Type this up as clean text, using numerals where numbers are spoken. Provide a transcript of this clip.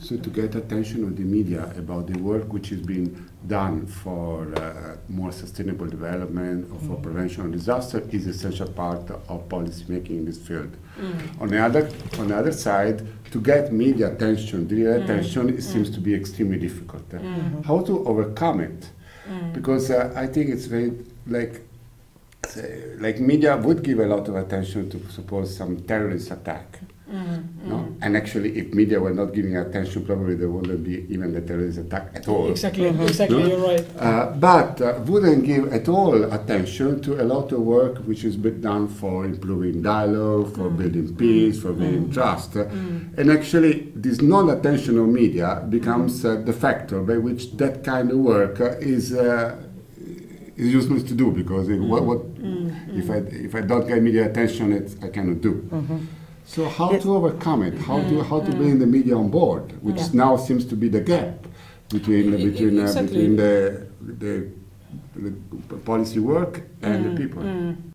so to get attention of the media about the work which is being done for more sustainable development or for prevention of disaster is essential part of policy making in this field. On the other side, to get media attention, the attention, it seems to be extremely difficult. How to overcome it? Because I think it's very like media would give a lot of attention to suppose some terrorist attack. No? And actually, if media were not giving attention, probably there wouldn't be even the terrorist attack at all. Exactly, exactly, you're right. But wouldn't give at all attention to a lot of work which is been done for improving dialogue, for building peace, for building trust. And actually, this non-attention of media becomes the factor by which that kind of work is useless to do, because if I don't get media attention, I cannot do. So how to overcome it? How to bring the media on board, which now seems to be the gap between the policy work and the people.